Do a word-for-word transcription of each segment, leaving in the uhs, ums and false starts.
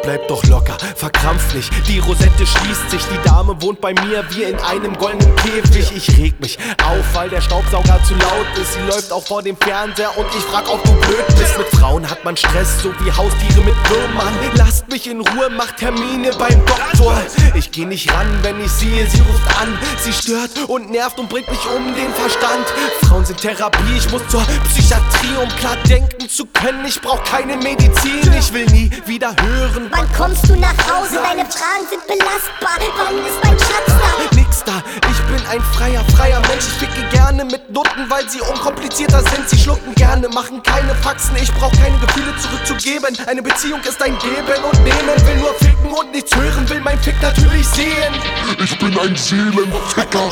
bleib doch locker, verkrampf nicht. Die Rosette schließt sich, die Dame wohnt bei mir wie in einem goldenen Käfig. Ich reg mich auf, weil der Staubsauger zu laut ist. Sie läuft auch vor dem Fernseher und ich frag, ob du blöd bist. Mit Frauen hat man Stress, so wie Haustiere mit Würmern. Lasst mich in Ruhe, macht Termine beim Doktor. Ich geh nicht ran, wenn ich sehe, sie ruft an. Sie stört und nervt und bringt mich um den Verstand. Frauen sind Therapie, ich muss zur Psychiatrie, um klar denken zu können. Ich brauch keine Medizin, ich will nie wieder hören. Wann kommst du nach Hause? Deine Fragen sind belastbar. Wann ist mein Schatz da? Nix da, ich bin ein freier, freier Mensch. Ich ficke gerne mit Nutten, weil sie unkomplizierter sind. Sie schlucken gerne, machen keine Faxen. Ich brauch keine Gefühle zurückzugeben. Eine Beziehung ist ein Geben und Nehmen. Will nur ficken und nichts hören, will mein Fick natürlich sehen. Ich bin ein Seelenficker.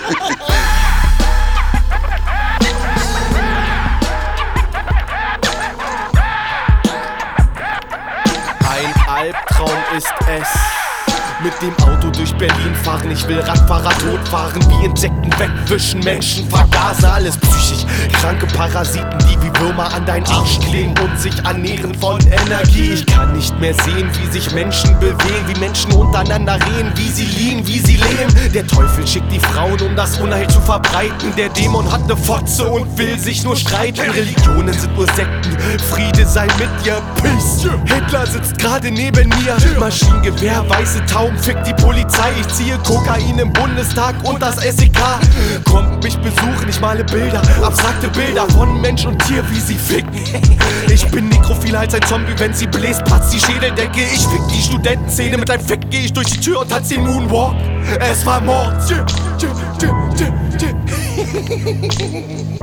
Ein Albtraum ist es, mit dem Auto durch Berlin fahren. Ich will Radfahrer totfahren, wie Insekten wegwischen, Menschen vergasen. Alles psychisch, kranke Parasiten, die wie Würmer an deinen Arsch kleben und sich ernähren von Energie. Ich kann nicht mehr sehen, wie sich Menschen bewegen, wie Menschen untereinander reden, wie sie liegen, wie sie leben. Der Teufel schickt die Frauen, um das Unheil zu verbreiten. Der Dämon hat ne Fotze und will sich nur streiten. Religionen sind nur Sekten, Friede sei mit dir, Peace. Hitler sitzt gerade neben mir, Maschinengewehr, weiße Tauben, fickt die Polizei. Ich ziehe Kokain im Bundestag und das S E K kommt mich besuchen. Ich male Bilder, abstrakte Bilder von Mensch und Tier, wie sie ficken. Ich bin nekrophil als ein Zombie, wenn sie bläst, patzt die Schädeldecke. Ich fick die Studentenszene, mit einem Fick geh ich durch die Tür und tanz den Moonwalk. Es war Mord.